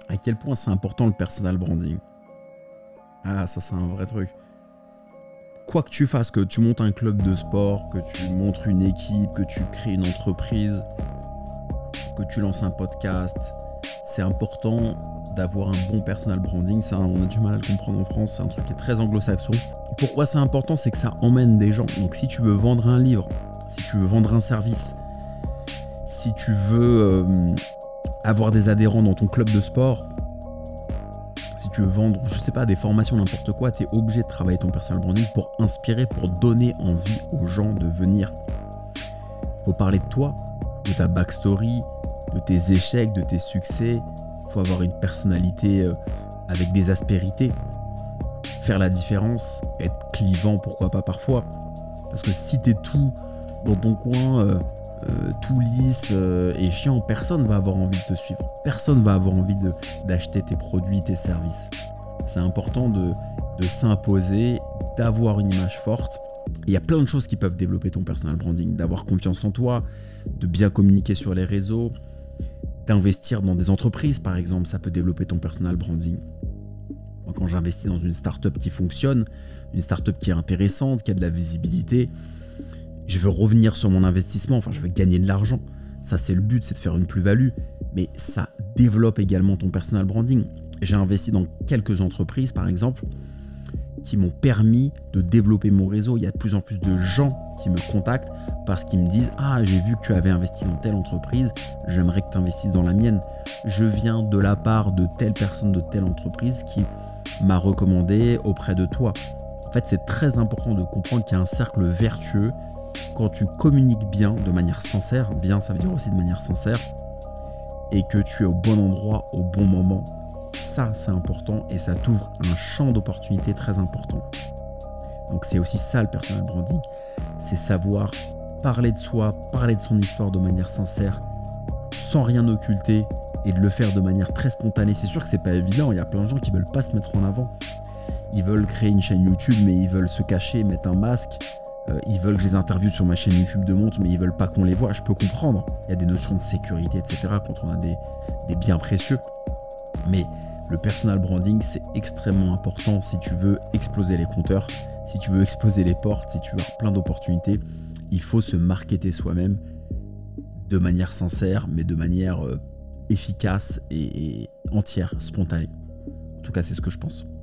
à quel point c'est important le personal branding. Ah, ça c'est un vrai truc. Quoi que tu fasses, que tu montes un club de sport, que tu montres une équipe, que tu crées une entreprise, que tu lances un podcast, c'est important d'avoir un bon personal branding. Ça, on a du mal à le comprendre en France, c'est un truc qui est très anglo-saxon. Pourquoi c'est important? C'est que ça emmène des gens. Donc si tu veux vendre un livre, si tu veux vendre un service, si tu veux avoir des adhérents dans ton club de sport, si tu veux vendre, je sais pas, des formations, n'importe quoi, tu es obligé de travailler ton personal branding pour inspirer, pour donner envie aux gens de venir. Faut parler de toi, de ta backstory, de tes échecs, de tes succès. Faut avoir une personnalité avec des aspérités. Faire la différence, être clivant, pourquoi pas parfois. Parce que si t'es tout dans ton coin, tout lisse et chiant, personne va avoir envie de te suivre. Personne va avoir envie d'acheter tes produits, tes services. C'est important de s'imposer, d'avoir une image forte. Il y a plein de choses qui peuvent développer ton personal branding, d'avoir confiance en toi, de bien communiquer sur les réseaux, d'investir dans des entreprises par exemple, ça peut développer ton personal branding. Moi, quand j'investis dans une startup qui fonctionne, une startup qui est intéressante, qui a de la visibilité, je veux revenir sur mon investissement, enfin je veux gagner de l'argent. Ça c'est le but, c'est de faire une plus-value, mais ça développe également ton personal branding. J'ai investi dans quelques entreprises par exemple qui m'ont permis de développer mon réseau. Il y a de plus en plus de gens qui me contactent parce qu'ils me disent « Ah, j'ai vu que tu avais investi dans telle entreprise, j'aimerais que tu investisses dans la mienne. Je viens de la part de telle personne de telle entreprise qui m'a recommandé auprès de toi. » En fait, c'est très important de comprendre qu'il y a un cercle vertueux quand tu communiques bien, de manière sincère. Bien, ça veut dire aussi de manière sincère. Et que tu es au bon endroit, au bon moment. Ça, c'est important et ça t'ouvre un champ d'opportunités très important. Donc c'est aussi ça le personal branding, c'est savoir parler de soi, parler de son histoire de manière sincère, sans rien occulter et de le faire de manière très spontanée. C'est sûr que c'est pas évident, il y a plein de gens qui veulent pas se mettre en avant. Ils veulent créer une chaîne YouTube mais ils veulent se cacher, mettre un masque. Ils veulent que je les interviewe sur ma chaîne YouTube de montre mais ils veulent pas qu'on les voit. Je peux comprendre, il y a des notions de sécurité, etc. quand on a des biens précieux. Mais le personal branding, c'est extrêmement important si tu veux exploser les compteurs, si tu veux exploser les portes, si tu veux avoir plein d'opportunités. Il faut se marketer soi-même de manière sincère, mais de manière efficace et entière, spontanée. En tout cas, c'est ce que je pense.